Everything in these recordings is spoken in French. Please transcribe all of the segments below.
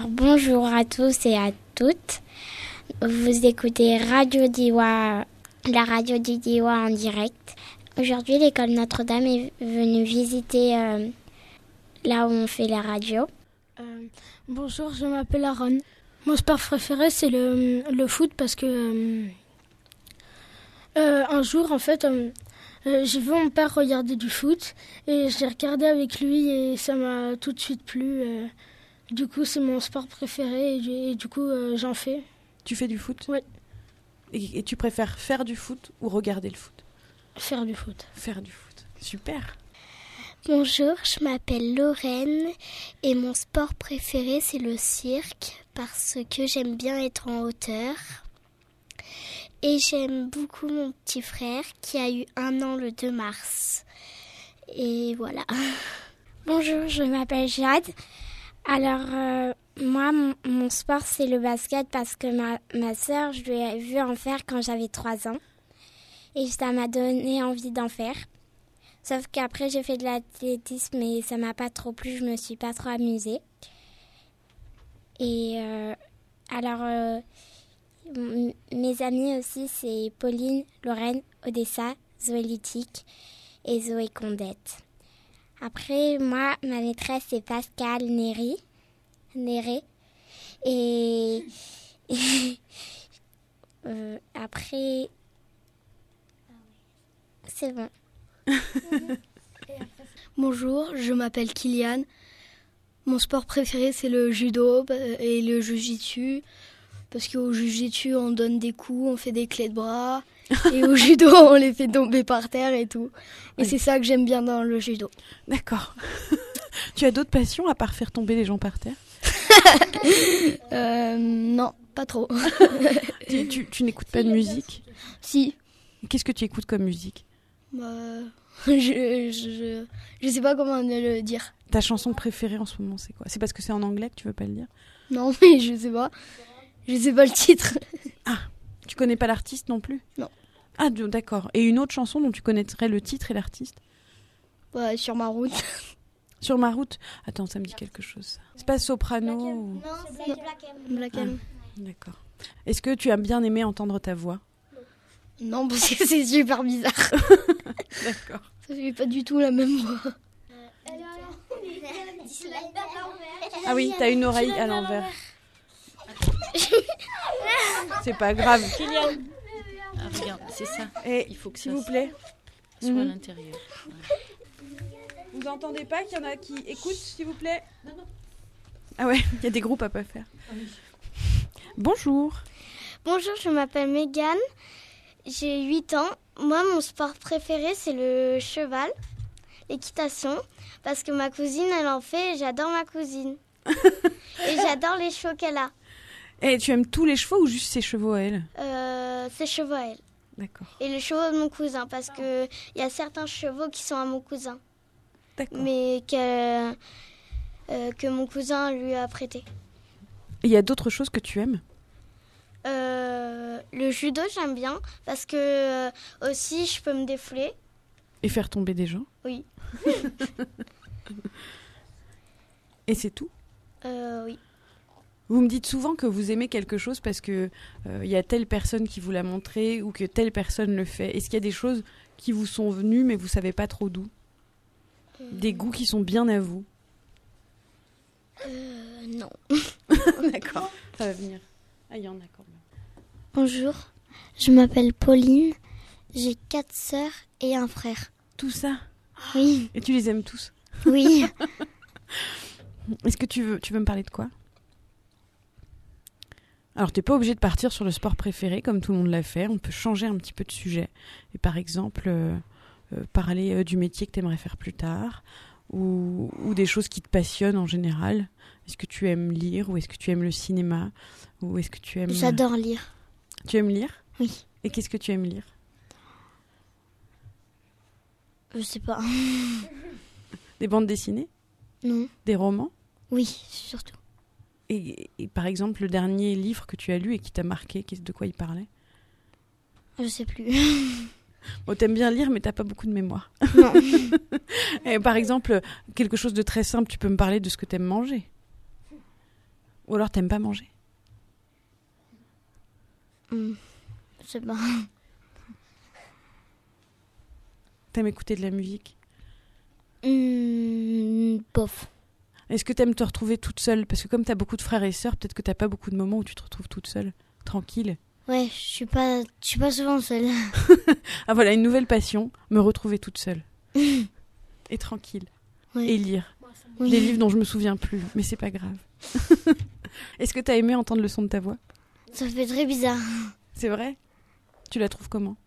bonjour à tous et à toutes. Vous écoutez Radio Diois, la radio du Diois en direct. Aujourd'hui, l'école Notre-Dame est venue visiter là où on fait la radio. Bonjour, je m'appelle Aaron. Mon sport préféré, c'est le foot parce que un jour, en fait, j'ai vu mon père regarder du foot et j'ai regardé avec lui et ça m'a tout de suite plu. Du coup, c'est mon sport préféré et du coup, j'en fais. Tu fais du foot ? Oui. Et tu préfères faire du foot ou regarder le foot ? Faire du foot. Faire du foot. Super. Bonjour, je m'appelle Lorraine et mon sport préféré, c'est le cirque parce que j'aime bien être en hauteur. Et j'aime beaucoup mon petit frère qui a eu 1 an le 2 mars. Et voilà. Bonjour, je m'appelle Jade. Alors, moi, mon sport, c'est le basket parce que ma sœur, je lui ai vu en faire quand j'avais 3 ans. Et ça m'a donné envie d'en faire. Sauf qu'après, j'ai fait de l'athlétisme et ça m'a pas trop plu. Je me suis pas trop amusée. Et alors, mes amis aussi, c'est Pauline, Lorraine, Odessa, Zoé Lutique et Zoé Condette. Après, moi, ma maîtresse, c'est Pascal Néré. Et après, c'est bon. Bonjour, je m'appelle Kylian. Mon sport préféré, c'est le judo et le jiu-jitsu. Parce qu'au jiu-jitsu, on donne des coups, on fait des clés de bras. Et au judo, on les fait tomber par terre et tout. Et c'est ça que j'aime bien dans le judo. D'accord. Tu as d'autres passions à part faire tomber les gens par terre ? Non, pas trop. Tu n'écoutes pas de musique ? Si. Qu'est-ce que tu écoutes comme musique ? Je sais pas comment le dire. Ta chanson préférée en ce moment, c'est quoi ? C'est parce que c'est en anglais que tu veux pas le dire ? Non, mais je sais pas. Je sais pas le titre. Ah, tu connais pas l'artiste non plus ? Non. Ah, d'accord. Et une autre chanson dont tu connaîtrais le titre et l'artiste ? Sur ma route. Sur ma route ? Attends, ça me dit quelque chose. C'est pas Soprano ou... Non, c'est Black M. D'accord. Est-ce que tu as bien aimé entendre ta voix ? Non, parce que c'est super bizarre. D'accord. Ça fait pas du tout la même voix. Ah oui, t'as une oreille à l'envers. C'est pas grave. Kylian. Ah, regarde, c'est ça. Et il faut que s'il ça vous plaît. soit à l'intérieur. Vous entendez pas qu'il y en a qui écoutent, s'il vous plaît ? Non. Ah ouais, il y a des groupes à pas faire. Bonjour. Bonjour, je m'appelle Mégane. J'ai 8 ans. Moi, mon sport préféré, c'est le cheval, l'équitation, parce que ma cousine, elle en fait et j'adore ma cousine. Et j'adore les chevaux qu'elle a. Et tu aimes tous les chevaux ou juste ses chevaux à elle ? Ses chevaux à elle. D'accord. Et les chevaux de mon cousin, parce qu'il y a certains chevaux qui sont à mon cousin, D'accord. mais que mon cousin lui a prêté. Il y a d'autres choses que tu aimes ? Le judo, j'aime bien, parce que aussi, je peux me défouler. Et faire tomber des gens ? Oui. Et c'est tout ? Oui. Vous me dites souvent que vous aimez quelque chose parce que y a telle personne qui vous l'a montré ou que telle personne le fait. Est-ce qu'il y a des choses qui vous sont venues mais vous savez pas trop d'où ? Des goûts qui sont bien à vous ? Non. D'accord, ça va venir. Ah, il y en a quand même. Bonjour, je m'appelle Pauline. J'ai 4 sœurs et un frère. Tout ça ? Oui. Et tu les aimes tous ? Oui. Est-ce que tu veux me parler de quoi ? Alors, t'es pas obligé de partir sur le sport préféré comme tout le monde l'a fait. On peut changer un petit peu de sujet. Et par exemple, parler du métier que t'aimerais faire plus tard ou des choses qui te passionnent en général. Est-ce que tu aimes lire ou est-ce que tu aimes le cinéma ou est-ce que tu aimes... J'adore lire. Tu aimes lire ? Oui. Et qu'est-ce que tu aimes lire ? Je sais pas. Des bandes dessinées ? Non. Des romans ? Oui, surtout. Et par exemple, le dernier livre que tu as lu et qui t'a marqué, de quoi il parlait ? Je sais plus. Bon, t'aimes bien lire, mais t'as pas beaucoup de mémoire. Non. Et par exemple, quelque chose de très simple, tu peux me parler de ce que t'aimes manger ? Ou alors t'aimes pas manger? Je sais pas. T'aimes écouter de la musique? Bof. Est-ce que t'aimes te retrouver toute seule? Parce que comme t'as beaucoup de frères et sœurs, peut-être que t'as pas beaucoup de moments où tu te retrouves toute seule, tranquille. Ouais, je suis pas souvent seule. Ah voilà, une nouvelle passion, me retrouver toute seule. Et tranquille. Ouais. Et lire. Oui. Des livres dont je me souviens plus, mais c'est pas grave. Est-ce que t'as aimé entendre le son de ta voix? Ça fait très bizarre. C'est vrai? Tu la trouves comment?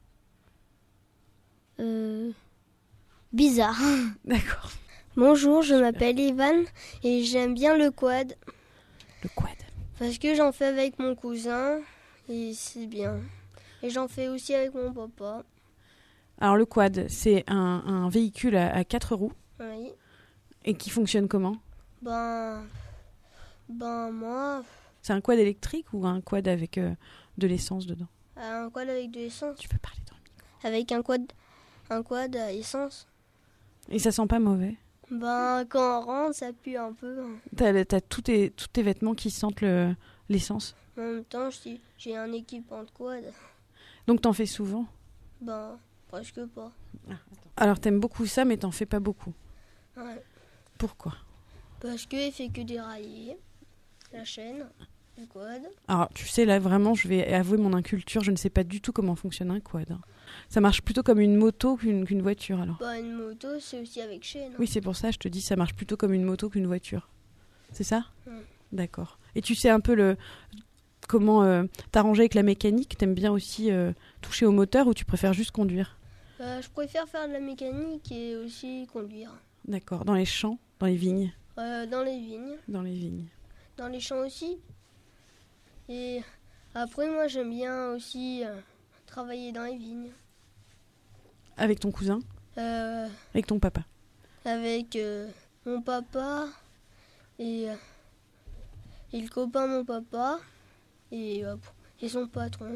Bizarre. D'accord. Bonjour, je m'appelle Ivan et j'aime bien le quad Le quad. parce que j'en fais avec mon cousin et c'est bien. Et j'en fais aussi avec mon papa. Alors le quad, c'est un véhicule à 4 roues Oui. et qui fonctionne comment? Ben moi, C'est un quad électrique ou un quad avec de l'essence dedans? un quad avec de l'essence. Tu peux parler dans le micro. Avec un quad à essence. Et ça sent pas mauvais? Ben quand on rentre, ça pue un peu. T'as tous tes vêtements qui sentent l'essence. En même temps, j'ai un équipement de quad. Donc t'en fais souvent? Ben presque pas. Alors t'aimes beaucoup ça, mais t'en fais pas beaucoup. Ouais. Pourquoi? Parce qu'il fait que dérailler la chaîne, le quad. Alors tu sais, là vraiment, je vais avouer mon inculture, je ne sais pas du tout comment fonctionne un quad. Hein. Ça marche plutôt comme une moto qu'une voiture alors. Ben une moto, c'est aussi avec chaîne. Oui, c'est pour ça, je te dis, ça marche plutôt comme une moto qu'une voiture. C'est ça? D'accord. Et tu sais un peu comment t'arranger avec la mécanique? T'aimes bien aussi toucher au moteur ou tu préfères juste conduire? Je préfère faire de la mécanique et aussi conduire. D'accord. Dans les champs, dans les vignes? Dans les vignes, Dans les vignes. dans les champs aussi. Et après, moi, j'aime bien aussi travailler dans les vignes. Avec ton cousin? Euh, Avec ton papa? avec mon papa et le copain de mon papa et son patron.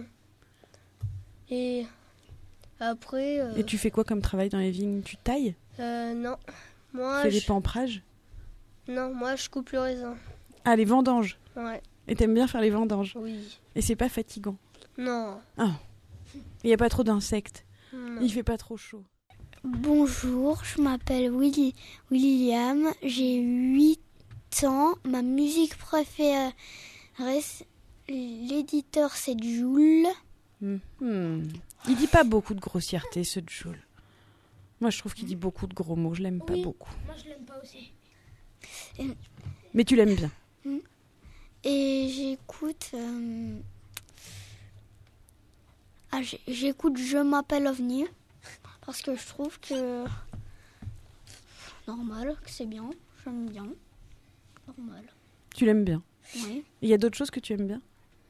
Et après... Et tu fais quoi comme travail dans les vignes? Tu tailles? non. Tu Moi, fais des pamprages? non, moi, je coupe le raisin. Ah, les vendanges! Ouais, Et t'aimes bien faire les vendanges? oui. Et c'est pas fatigant? Non. Il n'y a pas trop d'insectes? Non. Il fait pas trop chaud? Bonjour, je m'appelle William, j'ai 8 ans. Ma musique préférée, l'éditeur c'est Joule. Il dit pas beaucoup de grossièreté, ce Joule. Moi, je trouve qu'il dit beaucoup de gros mots. Je l'aime pas beaucoup. Moi, je l'aime pas aussi. Mais tu l'aimes bien. Et j'écoute... j'écoute Je m'appelle OVNI. Parce que je trouve que... Normal, que c'est bien. J'aime bien. Normal. Tu l'aimes bien. Oui. Il y a d'autres choses que tu aimes bien?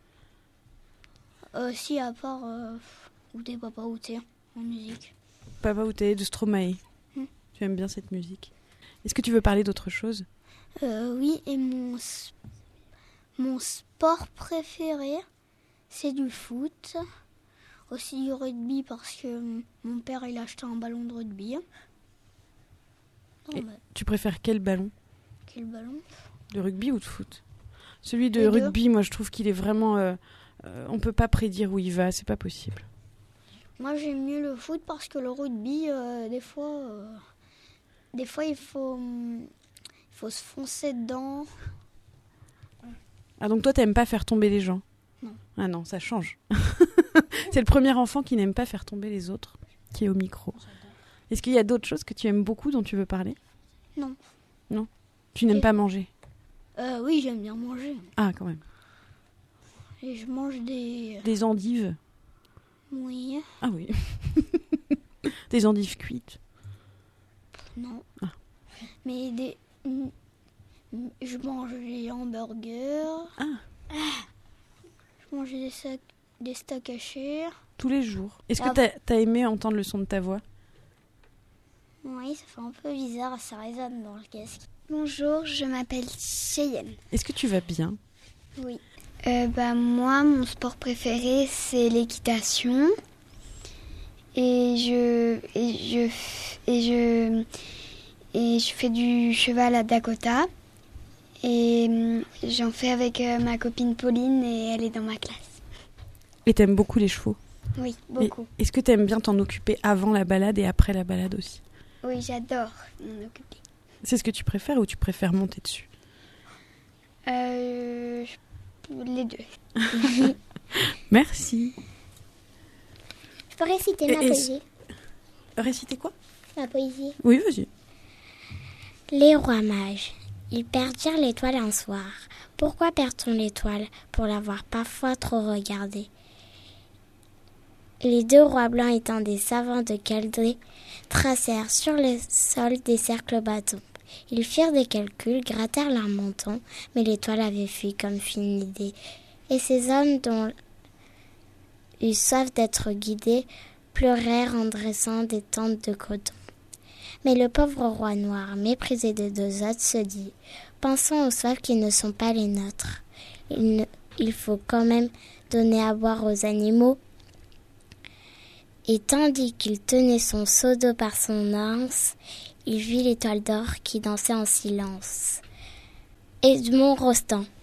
Si, à part... ou des Papa Outé en musique. Papa Outé de Stromae. Tu aimes bien cette musique. Est-ce que tu veux parler d'autre chose? Oui, et mon sport préféré, c'est du foot. Aussi du rugby parce que mon père il a acheté un ballon de rugby. Tu préfères quel ballon? Quel ballon? De rugby ou de foot? Celui de Les deux. rugby, moi je trouve qu'il est vraiment... on peut pas prédire où il va, c'est pas possible. Moi j'aime mieux le foot parce que le rugby, des fois il faut se foncer dedans. Ah donc toi t'aimes pas faire tomber les gens? Non. Ah non, ça change. C'est le premier enfant qui n'aime pas faire tomber les autres, qui est au micro. Est-ce qu'il y a d'autres choses que tu aimes beaucoup dont tu veux parler? Non. Non? Tu n'aimes pas manger? Oui, j'aime bien manger. Ah quand même. Et je mange des... Des endives? Oui. Ah oui. Des endives cuites? Non. Ah. Mais je mange des hamburgers. Ah. Je mange des steaks hachés. Tous les jours. Est-ce que t'as aimé entendre le son de ta voix? Oui, ça fait un peu bizarre, ça résonne dans le casque. Bonjour, je m'appelle Cheyenne. Est-ce que tu vas bien? Oui. Moi, mon sport préféré, c'est l'équitation. Et je fais du cheval à Dakota. Et j'en fais avec ma copine Pauline et elle est dans ma classe. Et t'aimes beaucoup les chevaux? Oui, beaucoup. Est-ce que t'aimes bien t'en occuper avant la balade et après la balade aussi? Oui, j'adore m'en occuper. C'est ce que tu préfères ou tu préfères monter dessus? Les deux. Merci. Je peux réciter ma poésie. Réciter quoi? Ma poésie. Oui, vas-y. Les rois mages, ils perdirent l'étoile un soir. Pourquoi perd-on l'étoile? Pour l'avoir parfois trop regardée. Les deux rois blancs étant des savants de Chaldée, tracèrent sur le sol des cercles bâtons. Ils firent des calculs, grattèrent leur menton, mais l'étoile avait fui comme fine idée. Et ces hommes dont eut soif d'être guidés pleurèrent en dressant des tentes de coton. Mais le pauvre roi noir, méprisé de deux autres, se dit « Pensons aux soifs qui ne sont pas les nôtres. Il faut quand même donner à boire aux animaux. » Et tandis qu'il tenait son seau d'eau par son anse, il vit l'étoile d'or qui dansait en silence. Edmond Rostand.